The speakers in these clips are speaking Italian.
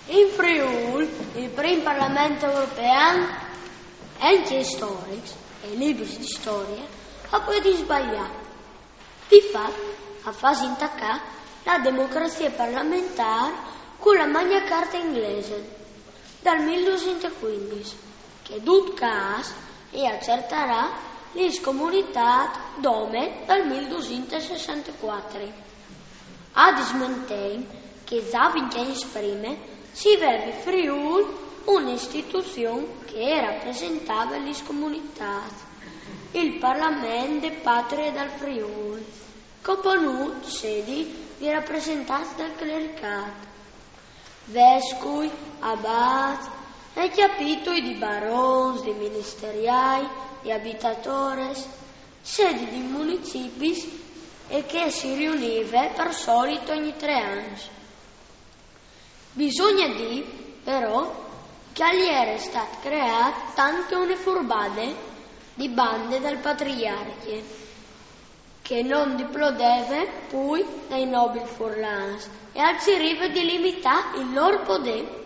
In Friuli, il primo Parlamento europeo, anche storici e libri di storia, ha poi sbagliato. Di fatto, ha fatto intaccare la democrazia parlamentare con la Magna Carta inglese dal 1215, che tutto caso e accerterà le comunità dome dal 1264. A dismentare che Zabin che esprime si vede Friuli un'istituzione che rappresentava le comunità, il Parlamento patria dal Friuli, componuto sedi di rappresentanti del clericato, vescovi, abati e capitoli di baroni, di ministeriali, di abitatori, sedi di municipi e che si riuniva per solito ogni 3 anni. Bisogna dire, però, che era stata creata anche una furbade di bande dal patriarca, che non diplodeva poi dai nobili furlani e alzeriva di limitare il loro potere.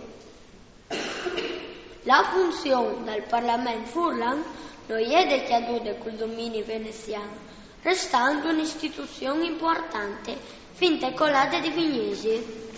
La funzione del Parlamento furlano non è decaduta col dominio veneziano, restando un'istituzione importante fin da quella di Vignesi.